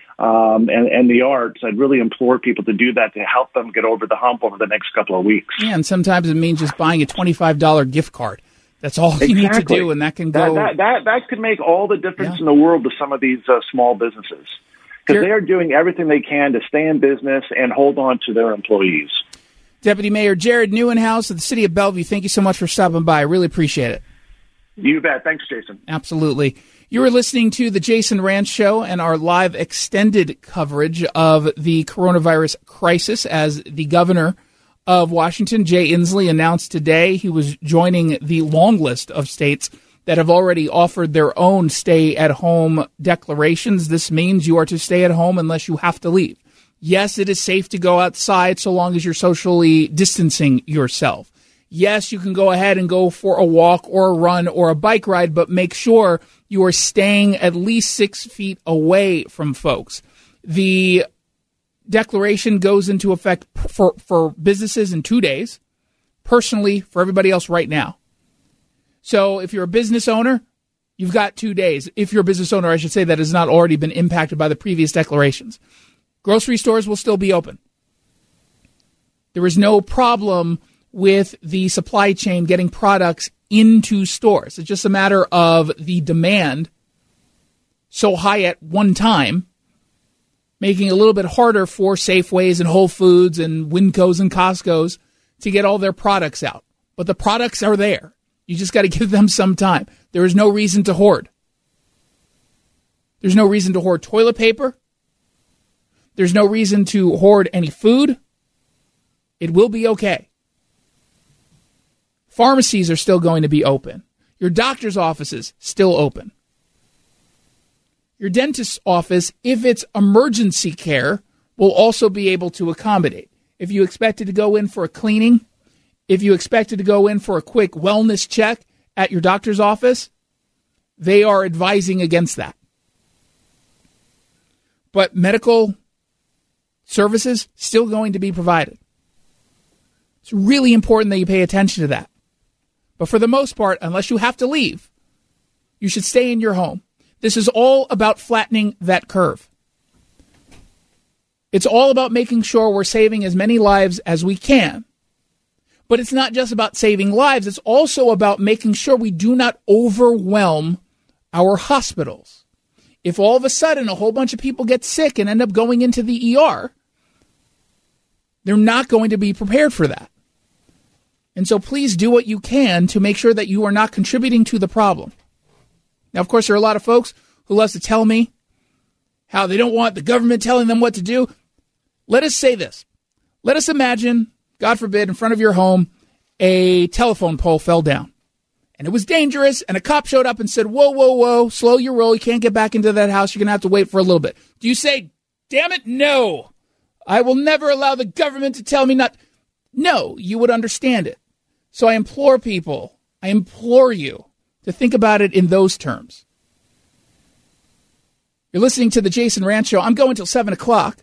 and the arts, I'd really implore people to do that to help them get over the hump over the next couple of weeks. Yeah, and sometimes it means just buying a $25 gift card. That's all you need to do, and that can go... That could make all the difference in the world to some of these small businesses, because they are doing everything they can to stay in business and hold on to their employees. Deputy Mayor Jared Nieuwenhuis of the City of Bellevue, thank you so much for stopping by. I really appreciate it. You bet. Thanks, Jason. Absolutely. You are listening to The Jason Ranch Show and our live extended coverage of the coronavirus crisis as the governor of Washington, Jay Inslee, announced today he was joining the long list of states that have already offered their own stay-at-home declarations. This means you are to stay at home unless you have to leave. Yes, it is safe to go outside so long as you're socially distancing yourself. Yes, you can go ahead and go for a walk or a run or a bike ride, but make sure you are staying at least 6 feet away from folks. The declaration goes into effect for businesses in 2 days, personally for everybody else right now. So if you're a business owner, you've got 2 days. If you're a business owner, I should say, that has not already been impacted by the previous declarations. Grocery stores will still be open. There is no problem with the supply chain getting products into stores. It's just a matter of the demand so high at one time, making it a little bit harder for Safeways and Whole Foods and Wincos and Costco's to get all their products out. But the products are there. You just got to give them some time. There is no reason to hoard. There's no reason to hoard toilet paper. There's no reason to hoard any food. It will be okay. Pharmacies are still going to be open. Your doctor's offices still open. Your dentist's office, if it's emergency care, will also be able to accommodate. If you expected to go in for a cleaning, if you expected to go in for a quick wellness check at your doctor's office, they are advising against that. But medical services still going to be provided. It's really important that you pay attention to that. But for the most part, unless you have to leave, you should stay in your home. This is all about flattening that curve. It's all about making sure we're saving as many lives as we can. But it's not just about saving lives. It's also about making sure we do not overwhelm our hospitals. If all of a sudden a whole bunch of people get sick and end up going into the ER, they're not going to be prepared for that. And so please do what you can to make sure that you are not contributing to the problem. Now, of course, there are a lot of folks who love to tell me how they don't want the government telling them what to do. Let us say this. Let us imagine, God forbid, in front of your home, a telephone pole fell down. And it was dangerous, and a cop showed up and said, whoa, whoa, whoa, slow your roll. You can't get back into that house. You're going to have to wait for a little bit. Do you say, damn it, no, I will never allow the government to tell me not? No, you would understand it. So I implore people, I implore you to think about it in those terms. You're listening to the Jason Rantz Show. I'm going till 7 o'clock.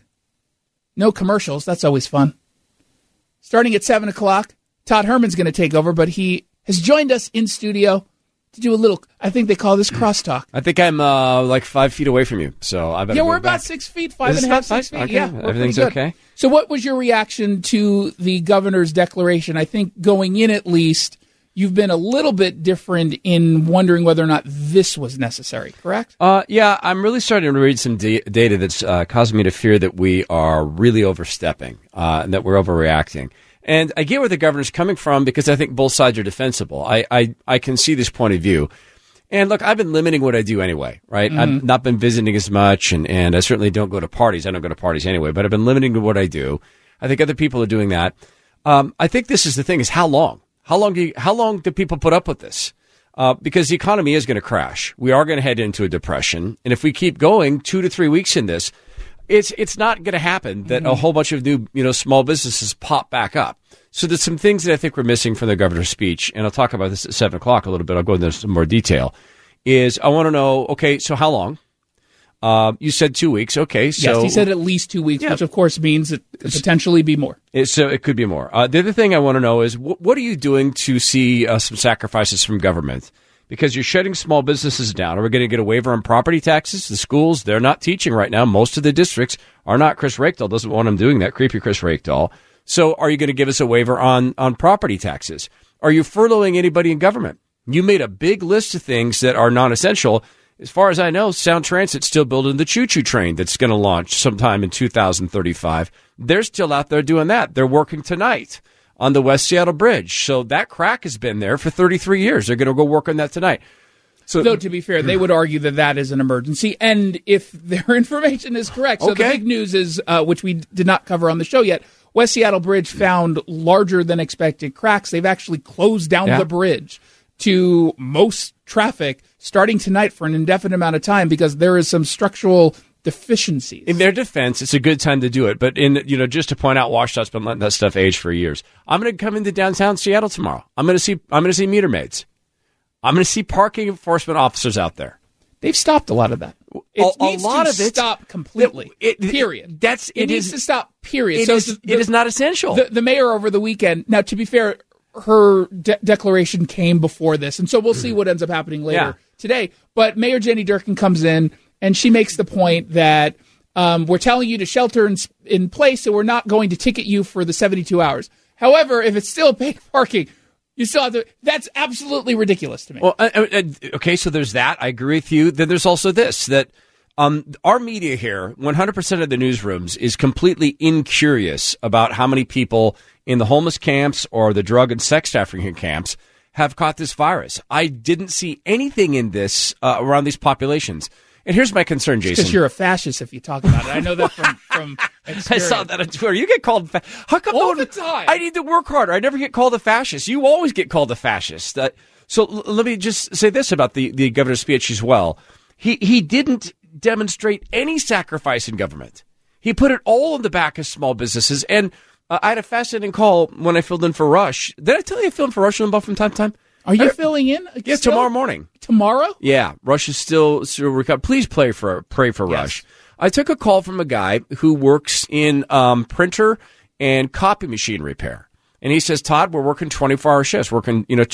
No commercials. That's always fun. Starting at 7 o'clock, Todd Herman's going to take over, but he has joined us in studio to do a little, I think they call this crosstalk. I think I'm like 5 feet away from you, so I better Yeah, go we're back. about 6 feet, 5.5, 6 feet. Okay. Yeah, everything's okay. So what was your reaction to the governor's declaration? I think going in at least, you've been a little bit different in wondering whether or not this was necessary, correct? Yeah, I'm really starting to read some data that's causing me to fear that we are really overstepping and that we're overreacting. And I get where the governor's coming from because I think both sides are defensible. I can see this point of view. And look, I've been limiting what I do anyway, right? Mm-hmm. I've not been visiting as much, and I certainly don't go to parties. I don't go to parties anyway, but I've been limiting to what I do. I think other people are doing that. I think this is the thing: is how long? How long do people put up with this? Because the economy is going to crash. We are going to head into a depression, and if we keep going 2 to 3 weeks in this, it's not going to happen that a whole bunch of new small businesses pop back up. So there's some things that I think we're missing from the governor's speech, and I'll talk about this at 7 o'clock a little bit. I'll go into some more detail. Is I want to know, okay, so how long? You said 2 weeks. Okay, so yes, he said at least 2 weeks, which of course means it could potentially be more. So it could be more. The other thing I want to know is what are you doing to see some sacrifices from government? Because you're shutting small businesses down. Are we going to get a waiver on property taxes? The schools, they're not teaching right now. Most of the districts are not. Chris Rakedahl doesn't want them doing that. Creepy Chris Rakedahl. So are you going to give us a waiver on property taxes? Are you furloughing anybody in government? You made a big list of things that are non-essential. As far as I know, Sound Transit's still building the choo-choo train that's going to launch sometime in 2035. They're still out there doing that. They're working tonight on the West Seattle Bridge. So that crack has been there for 33 years. They're going to go work on that tonight. So, though, to be fair, they would argue that that is an emergency. And if their information is correct, so the big news is, which we did not cover on the show yet, West Seattle Bridge found larger than expected cracks. They've actually closed down the bridge to most traffic starting tonight for an indefinite amount of time because there is some structural deficiencies. In their defense, it's a good time to do it. But just to point out, WashDOT's been letting that stuff age for years. I'm going to come into downtown Seattle tomorrow. I'm going to see meter maids. I'm going to see parking enforcement officers out there. They've stopped a lot of that. It needs to stop completely. Period. It needs to stop. Period. It is not essential. The mayor over the weekend. Now, to be fair, her declaration came before this, and so we'll see what ends up happening later today. But Mayor Jenny Durkan comes in, and she makes the point that we're telling you to shelter in place, so we're not going to ticket you for the 72 hours. However, if it's still paid parking, you still have to. That's absolutely ridiculous to me. Well, okay, so there's that. I agree with you. Then there's also this, that our media here, 100% of the newsrooms, is completely incurious about how many people in the homeless camps or the drug and sex trafficking camps have caught this virus. I didn't see anything in this around these populations. And here's my concern, Jason. Because you're a fascist if you talk about it. I know that from experience. I saw that on Twitter. You get called how come all the time? I need to work harder. I never get called a fascist. You always get called a fascist. So let me just say this about the governor's speech as well. He didn't demonstrate any sacrifice in government. He put it all on the back of small businesses. And I had a fascinating call when I filled in for Rush. Did I tell you I filled in for Rush Limbaugh from time to time? Are you filling in? Yes, tomorrow morning. Tomorrow? Yeah, Rush is still recovered. Please pray for Rush. I took a call from a guy who works in printer and copy machine repair, and he says, "Todd, we're working 24-hour shifts, working 3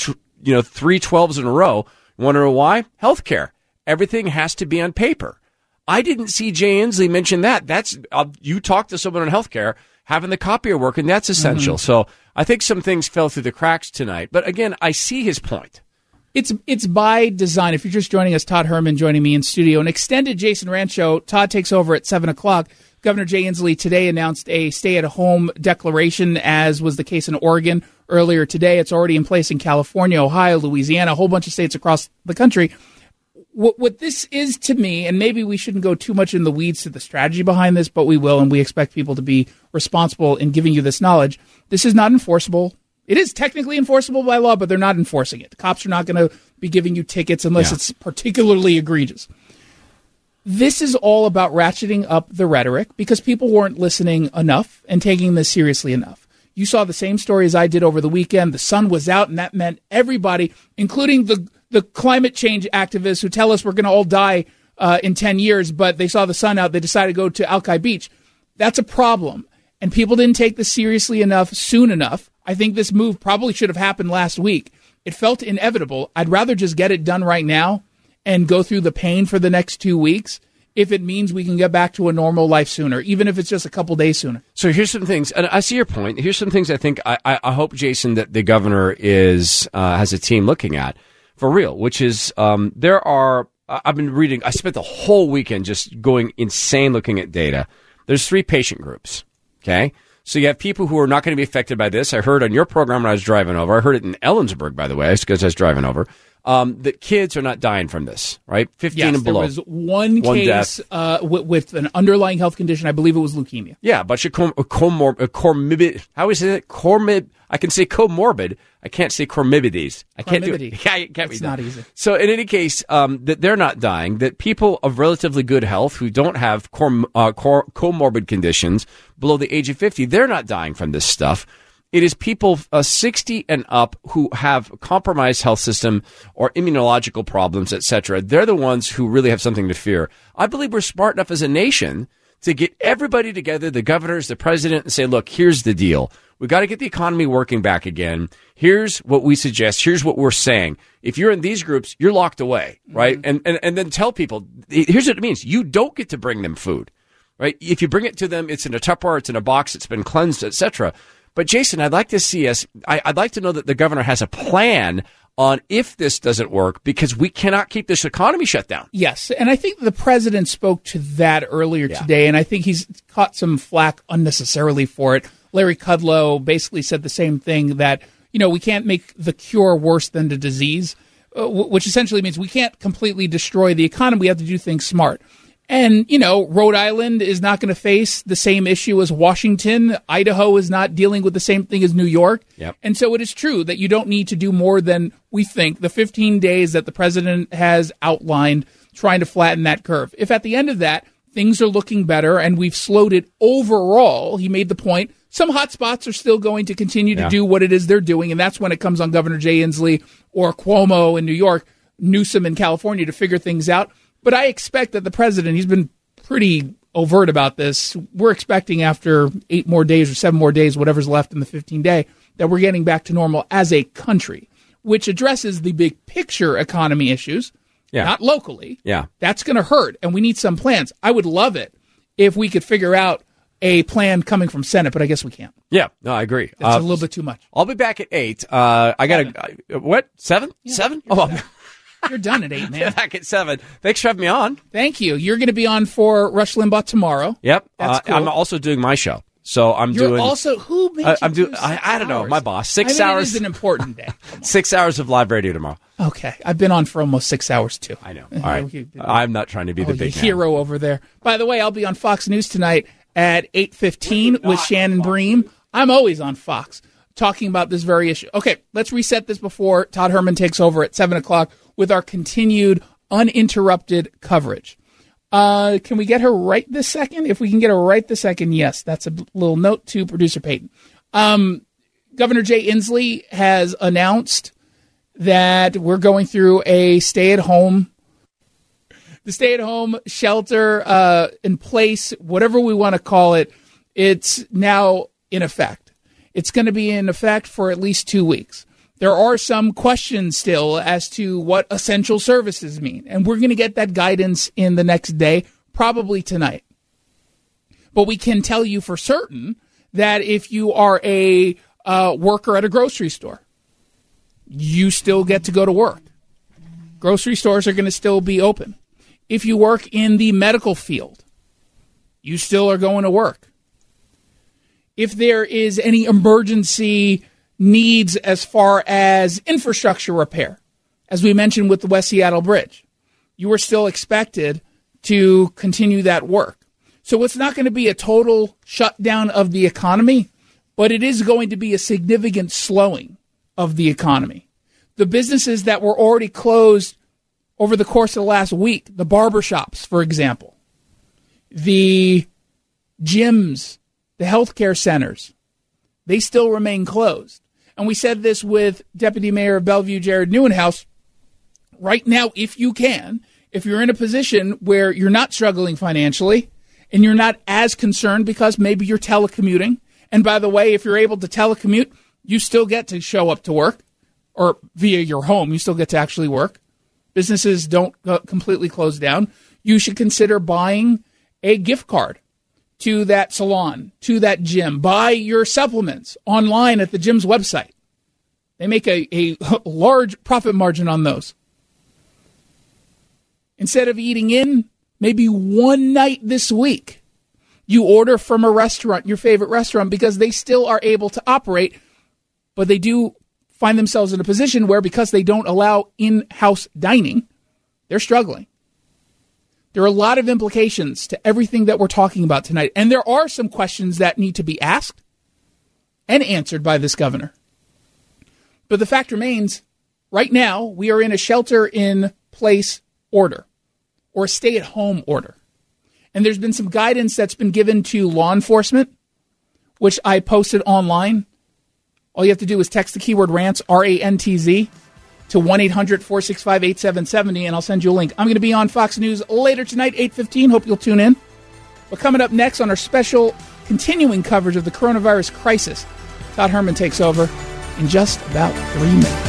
12s in a row. You want to know why? Healthcare. Everything has to be on paper." I didn't see Jay Inslee mention that. That's you talk to someone on healthcare. Having the copier working, that's essential. Mm-hmm. So I think some things fell through the cracks tonight. But again, I see his point. It's by design. If you're just joining us, Todd Herman joining me in studio. An extended Jason Rantz show. Todd takes over at 7 o'clock Governor Jay Inslee today announced a stay-at-home declaration, as was the case in Oregon earlier today. It's already in place in California, Ohio, Louisiana, a whole bunch of states across the country. What this is to me, and maybe we shouldn't go too much in the weeds to the strategy behind this, but we will, and we expect people to be responsible in giving you this knowledge. This is not enforceable. It is technically enforceable by law, but they're not enforcing it. The cops are not going to be giving you tickets unless it's particularly egregious. This is all about ratcheting up the rhetoric because people weren't listening enough and taking this seriously enough. You saw the same story as I did over the weekend. The sun was out, and that meant everybody, including the climate change activists who tell us we're going to all die in 10 years, but they saw the sun out, they decided to go to Alki Beach. That's a problem. And people didn't take this seriously enough soon enough. I think this move probably should have happened last week. It felt inevitable. I'd rather just get it done right now and go through the pain for the next 2 weeks if it means we can get back to a normal life sooner, even if it's just a couple days sooner. So here's some things, and I see your point. Here's some things I think I hope, Jason, that the governor has a team looking at for real, which is there are, I've been reading, I spent the whole weekend just going insane looking at data. There's 3 patient groups, okay? So you have people who are not going to be affected by this. I heard on your program when I was driving over, I heard it in Ellensburg, by the way, because I was driving over, that kids are not dying from this, right? 15 and below. There was one case with an underlying health condition. I believe it was leukemia. Yeah, a bunch of comorbid. How is it? I can say comorbid. I can't say comorbidities. I can't do it. It's not easy. So in any case, that they're not dying, that people of relatively good health who don't have comorbid conditions below the age of 50, they're not dying from this stuff. It is people 60 and up who have compromised health system or immunological problems, etc. They're the ones who really have something to fear. I believe we're smart enough as a nation to get everybody together, the governors, the president, and say, look, here's the deal. We got to get the economy working back again. Here's what we suggest. Here's what we're saying. If you're in these groups, you're locked away, right? Mm-hmm. And then tell people, here's what it means. You don't get to bring them food, right? If you bring it to them, it's in a Tupperware, it's in a box, it's been cleansed, etc. But Jason, I'd like to see us, I'd like to know that the governor has a plan on if this doesn't work, because we cannot keep this economy shut down. Yes, and I think the president spoke to that earlier today, and I think he's caught some flack unnecessarily for it. Larry Kudlow basically said the same thing, that, we can't make the cure worse than the disease, which essentially means we can't completely destroy the economy. We have to do things smart. And, Rhode Island is not going to face the same issue as Washington. Idaho is not dealing with the same thing as New York. Yep. And so it is true that you don't need to do more than we think, the 15 days that the president has outlined, trying to flatten that curve. If at the end of that, things are looking better and we've slowed it overall, he made the point, some hot spots are still going to continue to do what it is they're doing. And that's when it comes on Governor Jay Inslee or Cuomo in New York, Newsom in California to figure things out. But I expect that the president, he's been pretty overt about this. We're expecting after 8 more days or 7 more days, whatever's left in the 15-day, that we're getting back to normal as a country, which addresses the big picture economy issues, not locally. Yeah. That's going to hurt, and we need some plans. I would love it if we could figure out a plan coming from Senate, but I guess we can't. Yeah, no, I agree. It's a little bit too much. I'll be back at 8. I got to, what, 7? Yeah, 7? You're done at 8, man. Back at 7. Thanks for having me on. Thank you. You're going to be on for Rush Limbaugh tomorrow. Yep. That's cool. I'm also doing my show. So You're also, who made you do 6 I don't know, my boss. 6 hours. hours. It is an important day. 6 hours of live radio tomorrow. Okay. I've been on for almost 6 hours, too. I know. All right. I'm not trying to be the big hero over there. By the way, I'll be on Fox News tonight at 8:15 with Shannon Bream. I'm always on Fox talking about this very issue. Okay, let's reset this before Todd Herman takes over at 7 o'clock with our continued uninterrupted coverage. Can we get her right this second? If we can get her right this second, yes. That's a little note to producer Peyton. Governor Jay Inslee has announced that we're going through a stay-at-home shelter in place, whatever we want to call it. It's now in effect. It's going to be in effect for at least 2 weeks. There are some questions still as to what essential services mean, and we're going to get that guidance in the next day, probably tonight. But we can tell you for certain that if you are a worker at a grocery store, you still get to go to work. Grocery stores are going to still be open. If you work in the medical field, you still are going to work. If there is any emergency needs as far as infrastructure repair, as we mentioned with the West Seattle Bridge, you are still expected to continue that work. So it's not going to be a total shutdown of the economy, but it is going to be a significant slowing of the economy. The businesses that were already closed over the course of the last week, the barbershops, for example, the gyms, the healthcare centers, they still remain closed. And we said this with Deputy Mayor of Bellevue, Jared Neuenhaus. Right now, if you can, if you're in a position where you're not struggling financially and you're not as concerned because maybe you're telecommuting, and by the way, if you're able to telecommute, you still get to show up to work, or via your home, you still get to actually work. Businesses don't completely close down. You should consider buying a gift card to that salon, to that gym. Buy your supplements online at the gym's website. They make a large profit margin on those. Instead of eating in, maybe one night this week, you order from a restaurant, your favorite restaurant, because they still are able to operate, but they do find themselves in a position where, because they don't allow in-house dining, they're struggling. There are a lot of implications to everything that we're talking about tonight, and there are some questions that need to be asked and answered by this governor. But the fact remains, right now, we are in a shelter-in-place order, or a stay-at-home order. And there's been some guidance that's been given to law enforcement, which I posted online. All you have to do is text the keyword RANTZ, R-A-N-T-Z, to 1-800-465-8770, and I'll send you a link. I'm going to be on Fox News later tonight, 8:15. Hope you'll tune in. But coming up next on our special continuing coverage of the coronavirus crisis, Todd Herman takes over in just about 3 minutes.